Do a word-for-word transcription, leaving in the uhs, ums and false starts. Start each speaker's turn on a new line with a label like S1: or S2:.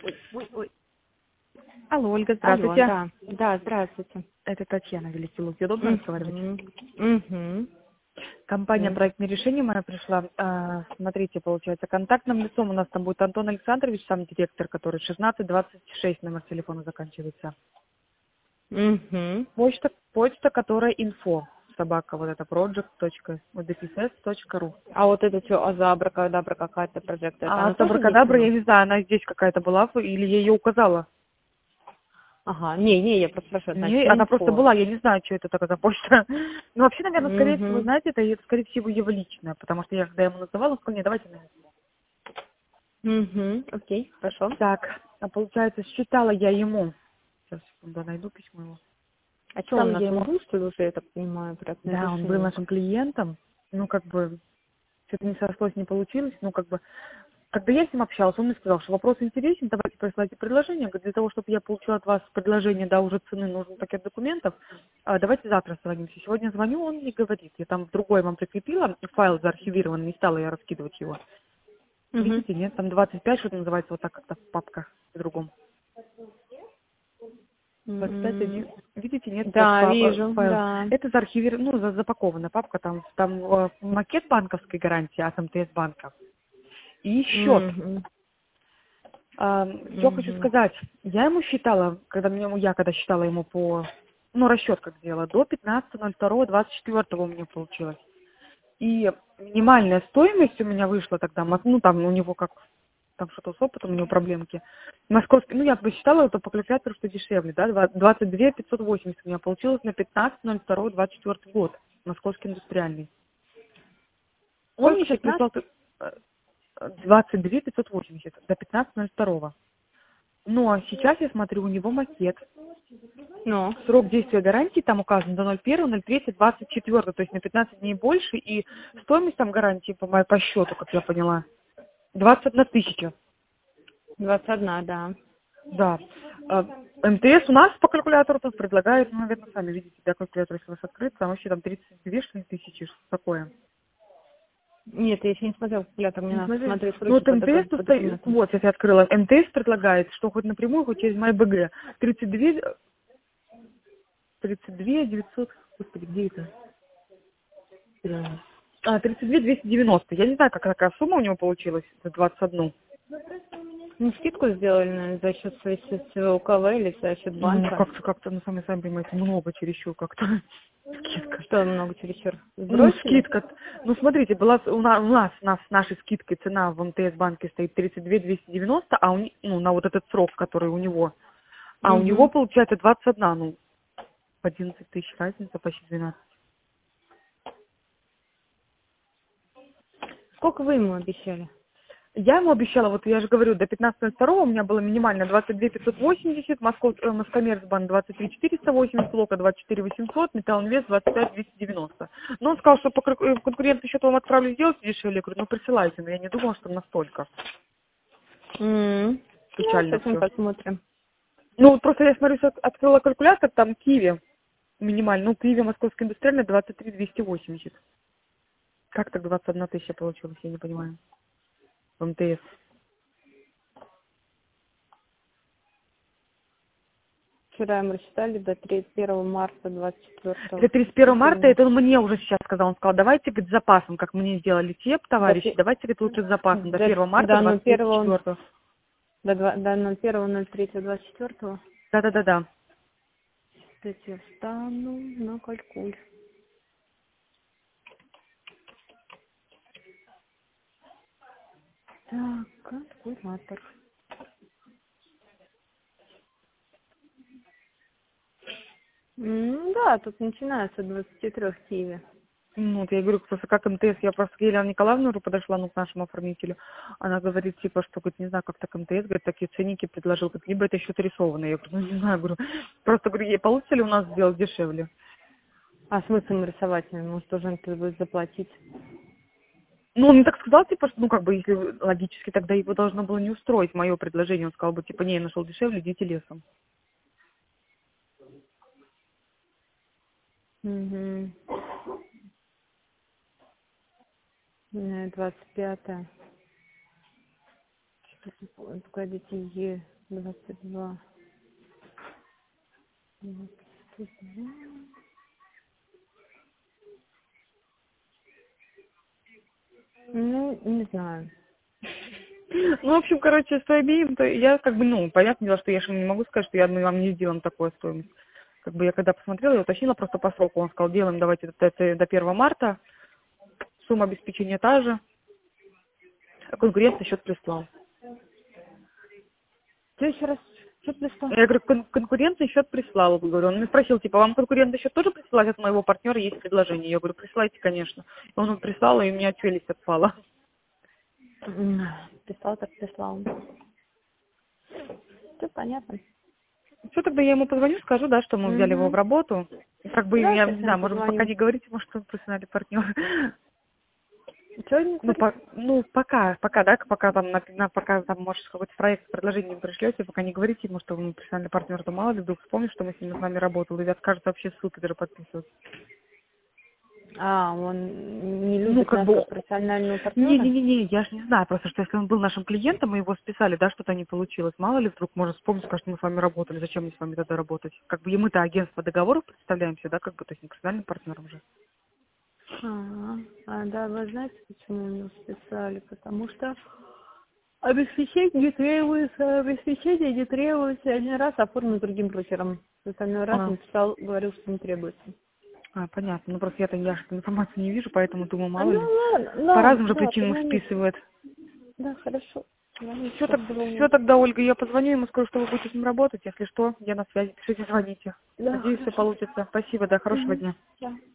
S1: Ой, ой, ой.
S2: Алло, Ольга,
S1: Алло,
S2: здравствуйте.
S1: да. Да, здравствуйте.
S2: Это Татьяна Великий Лук. Удобно разговаривать?
S1: Угу.
S2: Компания «Проектные решения» моя пришла. А, смотрите, получается, контактным лицом у нас там будет Антон Александрович, сам директор, который шестнадцать двадцать шесть номер телефона заканчивается.
S1: Угу.
S2: Почта, почта, которая инфо, собака, вот это project.udpss.ru.
S1: А вот это что, азабракадабра какая-то прожекция, это
S2: А
S1: она тоже
S2: Сабракадабра, я
S1: внесена?
S2: не знаю, она здесь какая-то была, или я ее указала.
S1: Ага, не, не, я просто спрашиваю, значит,
S2: Не, она просто
S1: инфо.
S2: была, я не знаю, что это такая за почта. Ну, вообще, наверное, скорее всего,
S1: Угу.
S2: знаете, это, скорее всего, его личное, потому что я, когда ему называла, он сказал, не, давайте на инфо.
S1: Угу. Окей, хорошо.
S2: Так, а получается, считала я ему, сейчас, секунду, найду письмо его.
S1: А что,
S2: Считала
S1: он у
S2: я
S1: нас
S2: ему,
S1: был, что ли, уже, я так понимаю, проектное
S2: да, он был
S1: решение?
S2: нашим клиентом, ну, как бы, что-то не сошлось, не получилось, ну, как бы, когда я с ним общалась, он мне сказал, что вопрос интересен, давайте присылайте предложение. Говорит, для того, чтобы я получила от вас предложение, да, уже цены, нужен пакет документов, а, давайте завтра созвонимся. Сегодня звоню, он мне говорит, я там в другой вам прикрепила, файл заархивирован, не стала я раскидывать его.
S1: Угу.
S2: Видите, нет, там двадцать пять, что-то называется вот так как-то в папках в другом. двадцать пять, один. Видите, нет, вот
S1: Да,
S2: папа,
S1: вижу,
S2: файл.
S1: да.
S2: Это заархивировано, ну, за- запакована папка, там, там э, макет банковской гарантии от эм тэ эс банка и счет.
S1: Угу.
S2: Что хочу
S1: Угу.
S2: сказать, я ему считала, когда мне, я когда считала ему по, ну, расчет как делала, до пятнадцатого ноль второго двадцать четвёртого у меня получилось. И минимальная стоимость у меня вышла тогда, мо- ну, там у него как, там что-то с опытом, у него проблемки. Московский, ну, я посчитала это по калькулятору, что дешевле, да, два- двадцать две пятьсот восемьдесят у меня получилось на пятнадцатого ноль второго двадцать четвёртый год, московский индустриальный. Он мне
S1: Сколько,
S2: сейчас
S1: пятнадцать?
S2: прислал э, двадцать две пятьсот восемьдесят до пятнадцатого ноль второго. Но сейчас я смотрю, у него макет.
S1: Ну.
S2: Срок действия гарантии там указан до ноль первого ноль третьего двадцать четвёртого, то есть на пятнадцать дней больше, и стоимость там гарантии, по, моей- по счету, как я поняла, двадцать одна тысяча.
S1: двадцать одна, да.
S2: Да. А, эм тэ эс у нас по калькулятору тут предлагает, ну, наверное, сами видите, да, калькулятор, если у вас открыт, там вообще там тридцать две что ли, тысячи, что такое.
S1: Нет, я еще не смотрела калькулятор, мне
S2: Не
S1: надо
S2: смотрели?
S1: посмотреть
S2: Ну,
S1: сроки
S2: вот
S1: по, доку-
S2: МТС, тут
S1: по
S2: стоит,
S1: документам.
S2: вот, сейчас я открыла, эм тэ эс предлагает, что хоть напрямую, хоть через MyBG, тридцать две, тридцать две девятьсот, господи, где это? А, тридцать две двести девяносто. Я не знаю, как такая сумма у него получилась за двадцать одну.
S1: Ну, скидку сделали, наверное, за счет своей своего УКВ или за счет
S2: Ну,
S1: банка.
S2: как-то, как-то, ну, сами, сами понимаете, много чересчур как-то. Скидка.
S1: Что много чересчур?
S2: Ну,
S1: Сбросили?
S2: скидка. Ну, смотрите, была с- у нас, у нас, у нас с нашей скидкой цена в эм тэ эс банке стоит тридцать две двести девяносто, а у, не- ну, на вот этот срок, который у него. А у него,
S1: Угу.
S2: получается, двадцать одна, ну, одиннадцать тысяч разница, почти двенадцать.
S1: Сколько вы ему обещали?
S2: Я ему обещала, вот я же говорю, до пятнадцатого второго у меня было минимально двадцать две пятьсот восемьдесят, Москов, э, Москомерцбанк двадцать три четыреста восемьдесят, Лока двадцать четыре восемьсот, Металлинвест двадцать пять двести девяносто. Но он сказал, что по кон- э, конкурентный счет вам отправлю сделать дешевле. Я говорю, ну присылайте, но я не думала, что настолько
S1: М. Ну,
S2: печально
S1: сейчас мы
S2: все.
S1: посмотрим.
S2: Ну вот просто я смотрю, сейчас открыла калькулятор, там Киви минимально, ну Киви Московский индустриальный двадцать три двести восемьдесят. Как так двадцать одна тысяча получилось, я не понимаю. В эм тэ эс.
S1: Вчера мы рассчитали до тридцать первого марта двадцать
S2: Для
S1: четвёртого.
S2: тридцать первого марта это он мне уже сейчас сказал. Он сказал, давайте, говорит, с запасом, как мне сделали те
S1: До,
S2: товарищи,
S1: пе-
S2: давайте, говорит, лучше с запасом. До
S1: до,
S2: первого марта
S1: до ноль
S2: двадцать
S1: первого,
S2: четвёртого.
S1: до, два- до ноль первого ноль третьего двадцать четвёртого.
S2: Да-да-да-да.
S1: Кстати, я встану на калькуль. Так, калькулятор. М, Да, тут начинается с двадцати трёх киви.
S2: Ну, вот я говорю, просто как эм тэ эс, я просто к Елене Николаевне говорю, подошла, ну, к нашему оформителю. Она говорит, типа, что, говорит, не знаю, как так эм тэ эс, говорит, такие ценники предложил, говорит, либо это счет рисованный. Я говорю, ну, не знаю, говорю, просто, говорю, ей получится ли у нас сделать дешевле?
S1: А смысл нарисовать? Может, должен ты будет заплатить?
S2: Ну, он мне так сказал, типа, что, ну, как бы, если логически, тогда его должно было не устроить мое предложение. Он сказал бы, типа, не, я нашел дешевле, идите лесом.
S1: Угу. двадцать пятое. Погодите, двадцать два. двадцать два. Ну, не знаю.
S2: Ну, в общем, короче, с обеим, то я как бы, ну, понятное дело, что я же не могу сказать, что я мы вам не сделаем такую стоимость. Как бы я когда посмотрела, я уточнила просто по сроку. Он сказал, делаем давайте это, это до первого марта. Сумма обеспечения та же. А конкуренция счет прислал.
S1: Что еще раз? Что прислал?
S2: Я говорю, кон- конкурентный счет прислал. Говорю, он меня спросил, типа, вам конкурентный счет тоже присылать? От моего партнера есть предложение. Я говорю, присылайте, конечно. И он ему прислал, и у меня челюсть отпала.
S1: М, Прислал, так прислал. Все понятно.
S2: Все, тогда я ему позвоню, скажу, да, что мы взяли его в
S1: Угу.
S2: работу. Как бы,
S1: Да,
S2: я
S1: сейчас
S2: не
S1: я
S2: знаю,
S1: ему
S2: может, пока
S1: позвоню.
S2: не говорите, может, он профессиональный партнер.
S1: Что не
S2: Ну,
S1: говоришь?
S2: по, ну, пока, пока, да, пока там, на, на- пока там, может, какой-то проект, предложение не пришлете, пока не говорите ему, что вы профессиональный партнер, то мало ли вдруг вспомнит, что мы с ним с вами работали, и откажется вообще ссылки даже подписывать.
S1: А, он не
S2: Ну,
S1: любит
S2: как
S1: нас
S2: бы,
S1: как профессионального партнера?
S2: не-не-не, я ж не знаю, просто что если он был нашим клиентом, мы его списали, да, что-то не получилось, мало ли вдруг может вспомнить, скажет, мы с вами работали, зачем мне с вами тогда работать? Как бы и мы-то агентство договоров представляемся, да, как бы, то есть не профессиональным партнером же.
S1: Ага. А, да, вы знаете, почему меня списали? Потому что обеспечение не требуется, обеспечение не требуется. Один раз оформлен другим брокером. Остальной раз
S2: А,
S1: написал, говорил, что не требуется.
S2: а, понятно, ну просто я-то, я же эту информацию не вижу, поэтому думаю,
S1: А,
S2: мало
S1: ну
S2: ли.
S1: ладно,
S2: По
S1: ладно,
S2: разным же
S1: да,
S2: причинам
S1: позвоните.
S2: списывает.
S1: Да, хорошо. Звоните,
S2: Все,
S1: как
S2: так,
S1: сегодня.
S2: все тогда, Ольга, я позвоню ему, скажу, что вы будете с ним работать. Если что, я на связи. Пишите, звоните.
S1: Да,
S2: Надеюсь, все
S1: хорошо.
S2: получится. Спасибо, да, хорошего
S1: Угу.
S2: дня.
S1: Да.